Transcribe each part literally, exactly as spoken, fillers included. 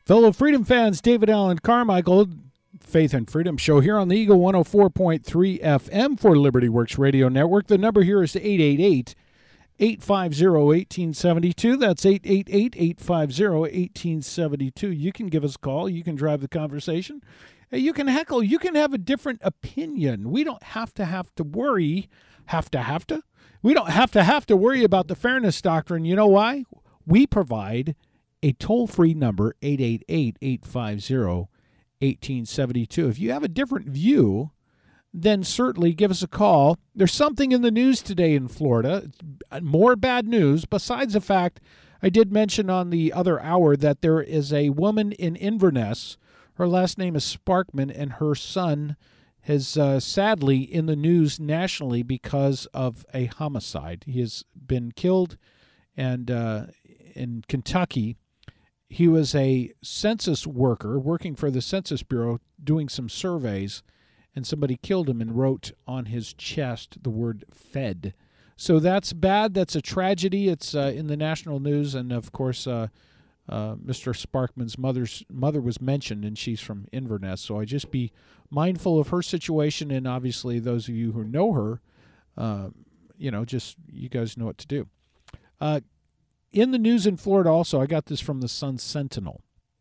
Fellow Freedom fans, David Allen Carmichael, Faith and Freedom Show here on the Eagle one oh four point three F M for Liberty Works Radio Network. The number here is eight eight eight, eight five zero, one eight seven two. That's eight eight eight, eight five zero, one eight seven two. You can give us a call. You can drive the conversation. You can heckle. You can have a different opinion. We don't have to have to worry. Have to have to? We don't have to have to worry about the fairness doctrine. You know why? We provide a toll-free number, eight eight eight, eight five zero, one eight seven two. If you have a different view, then certainly give us a call. There's something in the news today in Florida, more bad news, besides the fact I did mention on the other hour that there is a woman in Inverness. Her last name is Sparkman, and her son is uh, sadly in the news nationally because of a homicide. He has been killed, and uh, in Kentucky, he was a census worker working for the Census Bureau doing some surveys, and somebody killed him and wrote on his chest the word Fed. So that's bad. That's a tragedy. It's uh, in the national news, and of course, uh, uh, Mister Sparkman's mother's mother was mentioned, and she's from Inverness. So I just be mindful of her situation, and obviously those of you who know her, uh, you know, just you guys know what to do. Uh, In the news in Florida also, I got this from the Sun Sentinel.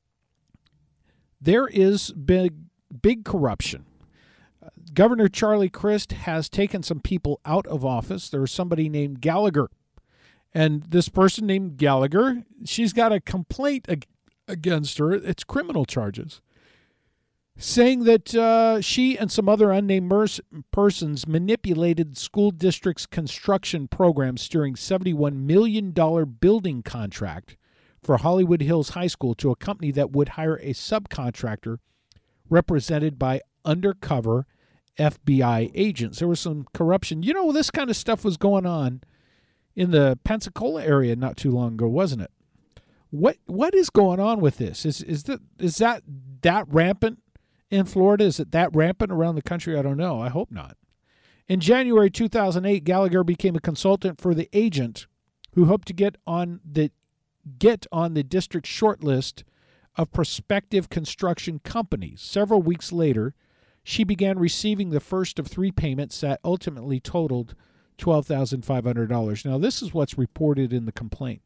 There is big, big corruption. Uh, Governor Charlie Crist has taken some people out of office. There was somebody named Gallagher. And this person named Gallagher, she's got a complaint ag- against her. It's criminal charges, saying that uh, she and some other unnamed mers- persons manipulated school district's construction program, steering seventy-one million dollars building contract for Hollywood Hills High School to a company that would hire a subcontractor represented by undercover F B I agents. There was some corruption. You know, this kind of stuff was going on in the Pensacola area not too long ago, wasn't it? What What is going on with this? Is is that is that that rampant in Florida? Is it that rampant around the country? I don't know. I hope not. In January two thousand eight, Gallagher became a consultant for the agent who hoped to get on the get on the district shortlist of prospective construction companies. Several weeks later, she began receiving the first of three payments that ultimately totaled twelve thousand five hundred dollars. Now, this is what's reported in the complaint.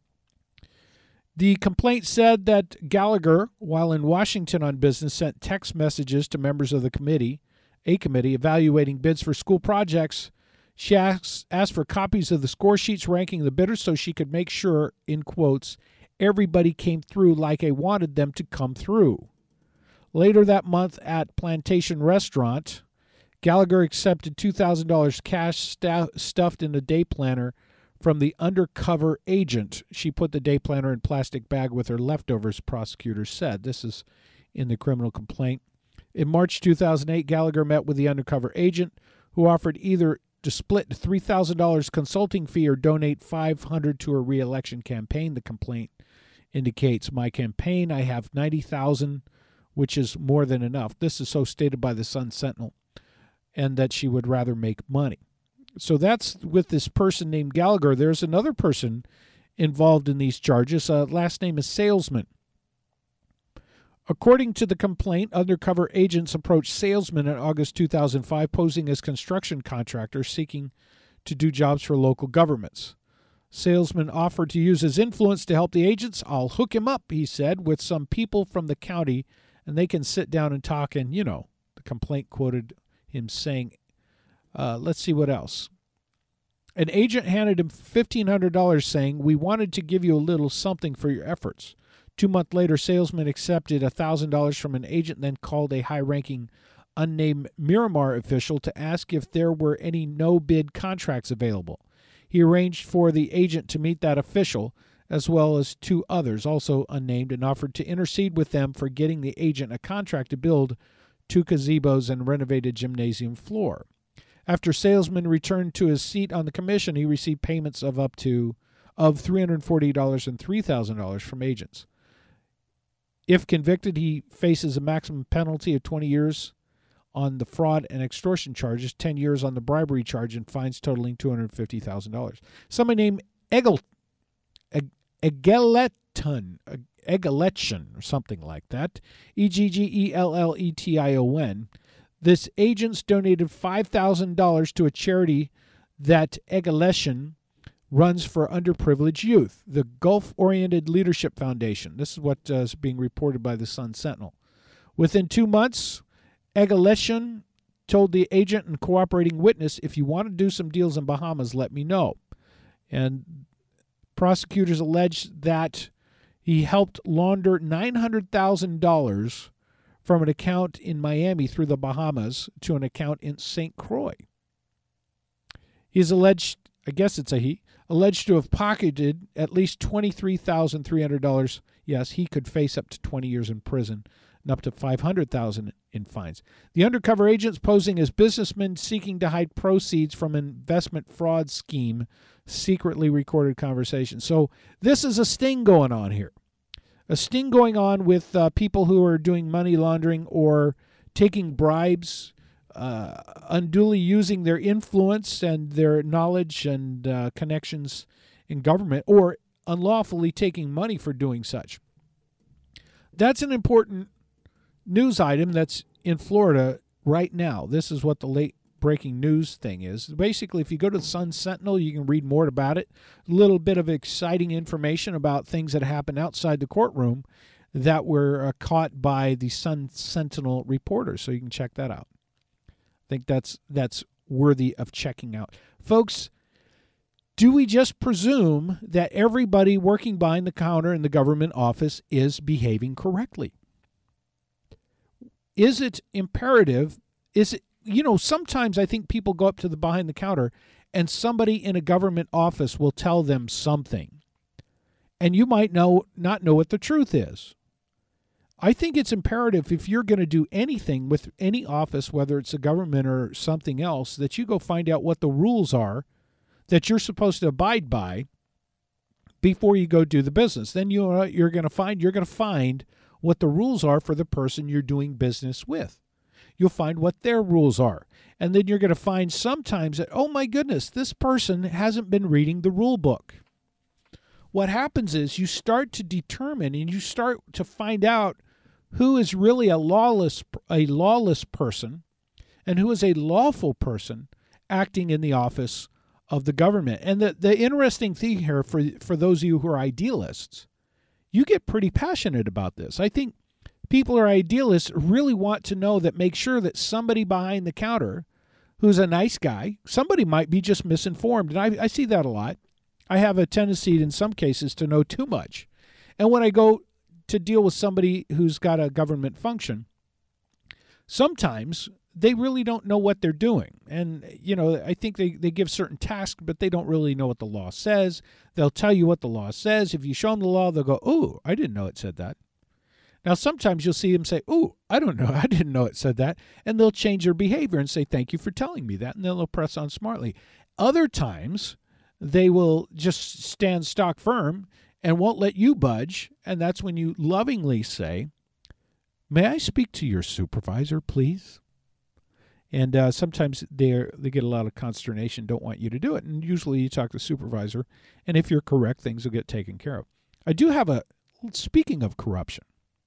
The complaint said that Gallagher, while in Washington on business, sent text messages to members of the committee, a committee evaluating bids for school projects. She asked, asked for copies of the score sheets ranking the bidders so she could make sure, in quotes, everybody came through like I wanted them to come through. Later that month at Plantation Restaurant, Gallagher accepted two thousand dollars cash sta- stuffed in a day planner from the undercover agent. She put the day planner in a plastic bag with her leftovers, prosecutors said. This is in the criminal complaint. In March two thousand eight, Gallagher met with the undercover agent, who offered either to split three thousand dollars consulting fee or donate five hundred dollars to her re-election campaign. The complaint indicates, my campaign, I have ninety thousand dollars, which is more than enough. This is so stated by the Sun Sentinel, and that she would rather make money. So that's with this person named Gallagher. There's another person involved in these charges. Uh, last name is Salesman. According to the complaint, undercover agents approached Salesman in August two thousand five, posing as construction contractors seeking to do jobs for local governments. Salesman offered to use his influence to help the agents. I'll hook him up, he said, with some people from the county, and they can sit down and talk. And, you know, the complaint quoted him saying, uh, let's see what else. An agent handed him fifteen hundred dollars saying, we wanted to give you a little something for your efforts. Two months later, Salesman accepted one thousand dollars from an agent, then called a high-ranking unnamed Miramar official to ask if there were any no-bid contracts available. He arranged for the agent to meet that official, as well as two others, also unnamed, and offered to intercede with them for getting the agent a contract to build two gazebos and renovated gymnasium floor. After Salesman returned to his seat on the commission, he received payments of up to of three hundred forty dollars and three thousand dollars from agents. If convicted, he faces a maximum penalty of twenty years on the fraud and extortion charges, ten years on the bribery charge, and fines totaling two hundred fifty thousand dollars. Somebody named Egel, Egeleton, Eggletion, or something like that, E G G E L L E T I O N. This agent's donated five thousand dollars to a charity that Eggletion runs for underprivileged youth, the Gulf-Oriented Leadership Foundation. This is what uh, is being reported by the Sun Sentinel. Within two months, Eggletion told the agent and cooperating witness, if you want to do some deals in Bahamas, let me know. And prosecutors alleged that he helped launder nine hundred thousand dollars from an account in Miami through the Bahamas to an account in Saint Croix. He's alleged, I guess it's a he, alleged to have pocketed at least twenty-three thousand three hundred dollars. Yes, he could face up to twenty years in prison and up to five hundred thousand dollars in fines. The undercover agents posing as businessmen seeking to hide proceeds from an investment fraud scheme, secretly recorded conversations. So this is a sting going on here. A sting going on with uh, people who are doing money laundering or taking bribes, uh, unduly using their influence and their knowledge and uh, connections in government, or unlawfully taking money for doing such. That's an important news item that's in Florida right now. This is what the late breaking news thing is. Basically, if you go to the Sun Sentinel, you can read more about it. A little bit of exciting information about things that happened outside the courtroom that were uh, caught by the Sun Sentinel reporters. So you can check that out. I think that's that's worthy of checking out. Folks, do we just presume that everybody working behind the counter in the government office is behaving correctly? Is it imperative? Is it, you know, sometimes I think people go up to the behind the counter and somebody in a government office will tell them something. And you might know not know what the truth is. I think it's imperative if you're going to do anything with any office, whether it's a government or something else, that you go find out what the rules are that you're supposed to abide by before you go do the business. Then you know, you're going to find you're going to find what the rules are for the person you're doing business with. You'll find what their rules are. And then you're going to find sometimes that, oh my goodness, this person hasn't been reading the rule book. What happens is you start to determine and you start to find out who is really a lawless a lawless person and who is a lawful person acting in the office of the government. And the, the interesting thing here for, for those of you who are idealists, you get pretty passionate about this. I think people who are idealists really want to know that, make sure that somebody behind the counter who's a nice guy, somebody might be just misinformed. And I, I see that a lot. I have a tendency in some cases to know too much. And when I go to deal with somebody who's got a government function, sometimes they really don't know what they're doing. And, you know, I think they, they give certain tasks, but they don't really know what the law says. They'll tell you what the law says. If you show them the law, they'll go, "Ooh, I didn't know it said that." Now, sometimes you'll see them say, "Ooh, I don't know. I didn't know it said that." And they'll change their behavior and say, "Thank you for telling me that." And then they'll press on smartly. Other times, they will just stand stock firm and won't let you budge. And that's when you lovingly say, "May I speak to your supervisor, please?" And uh, sometimes they they get a lot of consternation, don't want you to do it. And usually you talk to the supervisor, and if you're correct, things will get taken care of. I do have a, speaking of corruption,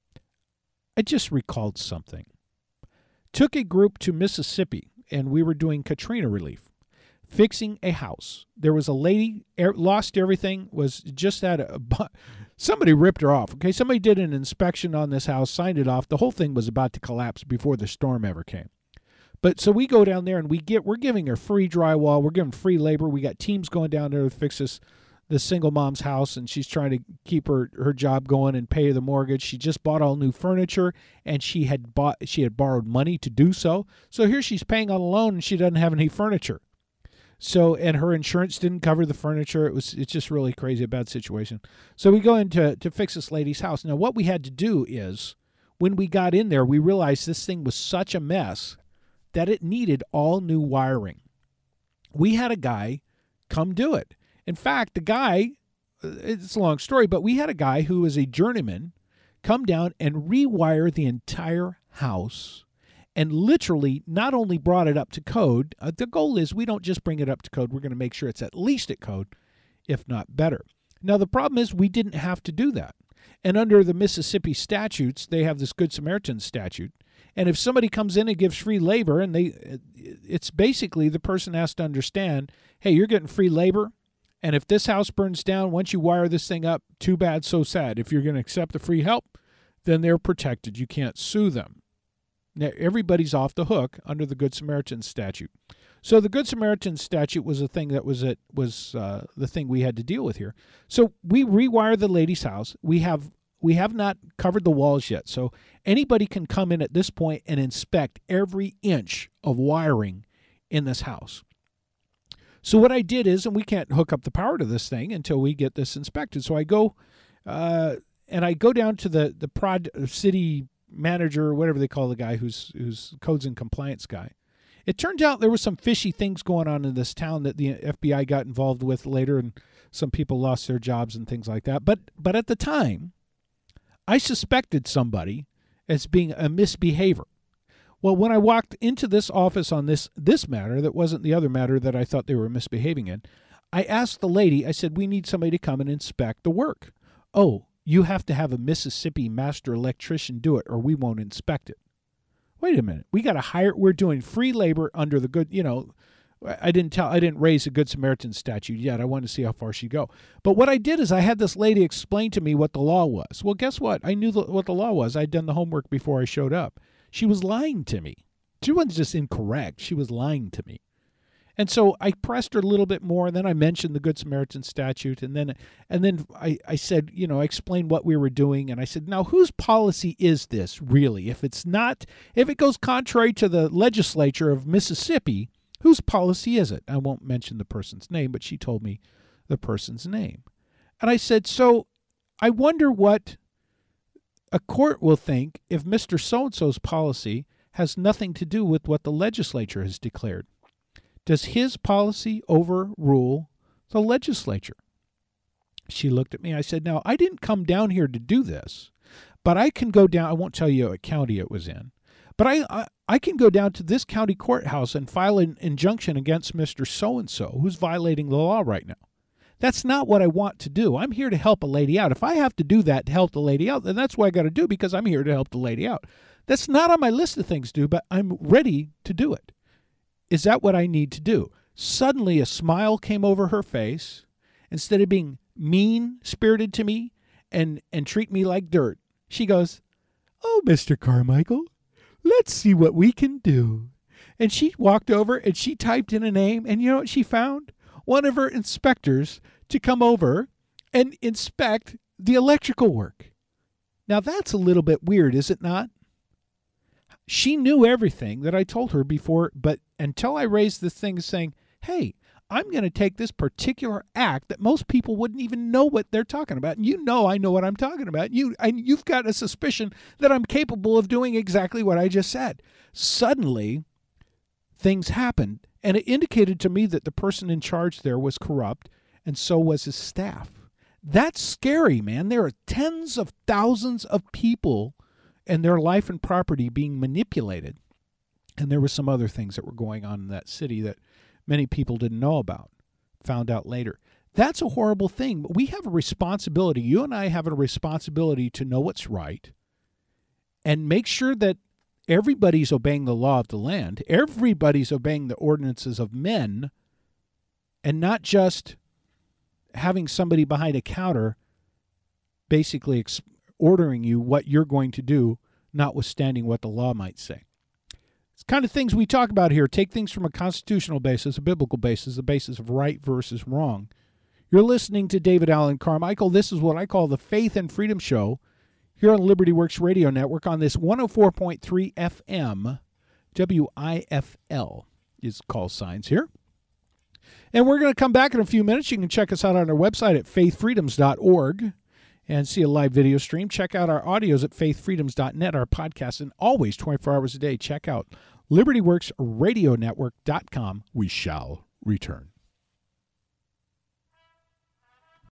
I just recalled something. Took a group to Mississippi, and we were doing Katrina relief, fixing a house. There was a lady, er, lost everything, was just at a, somebody ripped her off. Okay, somebody did an inspection on this house, signed it off. The whole thing was about to collapse before the storm ever came. But so we go down there and we get, we're giving her free drywall. We're giving free labor. We got teams going down there to fix this, this single mom's house, and she's trying to keep her, her job going and pay the mortgage. She just bought all new furniture, and she had bought, she had borrowed money to do so. So here she's paying on a loan, and she doesn't have any furniture. So, and her insurance didn't cover the furniture. It was, it's just really crazy, a bad situation. So we go in to, to fix this lady's house. Now, what we had to do is, when we got in there, we realized this thing was such a mess that it needed all new wiring. We had a guy come do it. In fact, the guy, it's a long story, but we had a guy who was a journeyman come down and rewire the entire house, and literally not only brought it up to code. Uh, the goal is we don't just bring it up to code. We're going to make sure it's at least at code, if not better. Now, the problem is we didn't have to do that. And under the Mississippi statutes, they have this Good Samaritan statute. And if somebody comes in and gives free labor, and they, it's basically the person has to understand, hey, you're getting free labor, and if this house burns down, once you wire this thing up, too bad, so sad. If you're going to accept the free help, then they're protected. You can't sue them. Now, everybody's off the hook under the Good Samaritan statute. So the Good Samaritan statute was a thing that was it was uh, the thing we had to deal with here. So we rewire the lady's house. We have we have not covered the walls yet. So anybody can come in at this point and inspect every inch of wiring in this house. So what I did is, and we can't hook up the power to this thing until we get this inspected. So I go uh, and I go down to the the prod city manager, or whatever they call the guy who's who's codes and compliance guy. It turns out there were some fishy things going on in this town that the F B I got involved with later, and some people lost their jobs and things like that. But but at the time, I suspected somebody as being a misbehavior. Well, when I walked into this office on this this matter, that wasn't the other matter that I thought they were misbehaving in, I asked the lady, I said, we need somebody to come and inspect the work. Oh, you have to have a Mississippi master electrician do it, or we won't inspect it. Wait a minute. We got to hire, we're doing free labor under the good, you know, I didn't tell, I didn't raise the Good Samaritan statute yet. I wanted to see how far she'd go. But what I did is I had this lady explain to me what the law was. Well, guess what? I knew the, what the law was. I'd done the homework before I showed up. She was lying to me. She wasn't just incorrect. She was lying to me. And so I pressed her a little bit more, and then I mentioned the Good Samaritan statute, and then and then I, I said, you know, I explained what we were doing, and I said, now, whose policy is this, really? If it's not, if it goes contrary to the legislature of Mississippi, whose policy is it? I won't mention the person's name, but she told me the person's name. And I said, so I wonder what a court will think if Mister So-and-so's policy has nothing to do with what the legislature has declared. Does his policy overrule the legislature? She looked at me. I said, now, I didn't come down here to do this, but I can go down. I won't tell you what county it was in, but I, I, I can go down to this county courthouse and file an injunction against Mister So-and-so who's violating the law right now. That's not what I want to do. I'm here to help a lady out. If I have to do that to help the lady out, then that's what I got to do, because I'm here to help the lady out. That's not on my list of things to do, but I'm ready to do it. Is that what I need to do? Suddenly a smile came over her face. Instead of being mean-spirited to me and, and treat me like dirt, she goes, oh, Mister Carmichael, let's see what we can do. And she walked over and she typed in a name, and you know what she found? One of her inspectors to come over and inspect the electrical work. Now, that's a little bit weird, is it not? She knew everything that I told her before, but until I raised this thing saying, hey, I'm going to take this particular act that most people wouldn't even know what they're talking about. And you know I know what I'm talking about. You, and you've got a suspicion that I'm capable of doing exactly what I just said. Suddenly, things happened, and it indicated to me that the person in charge there was corrupt, and so was his staff. That's scary, man. There are tens of thousands of people and their life and property being manipulated. And there were some other things that were going on in that city that many people didn't know about, found out later. That's a horrible thing. But we have a responsibility. You and I have a responsibility to know what's right and make sure that everybody's obeying the law of the land. Everybody's obeying the ordinances of men, and not just having somebody behind a counter basically ex- ordering you what you're going to do, notwithstanding what the law might say. It's kind of things we talk about here. Take things from a constitutional basis, a biblical basis, a basis of right versus wrong. You're listening to David Allen Carmichael. This is what I call the Faith and Freedom Show here on Liberty Works Radio Network on this one oh four point three F M. W I F L is call signs here. And we're going to come back in a few minutes. You can check us out on our website at faith freedoms dot org and see a live video stream. Check out our audios at faith freedoms dot net, our podcast, and always twenty-four hours a day. Check out liberty works radio network dot com. We shall return.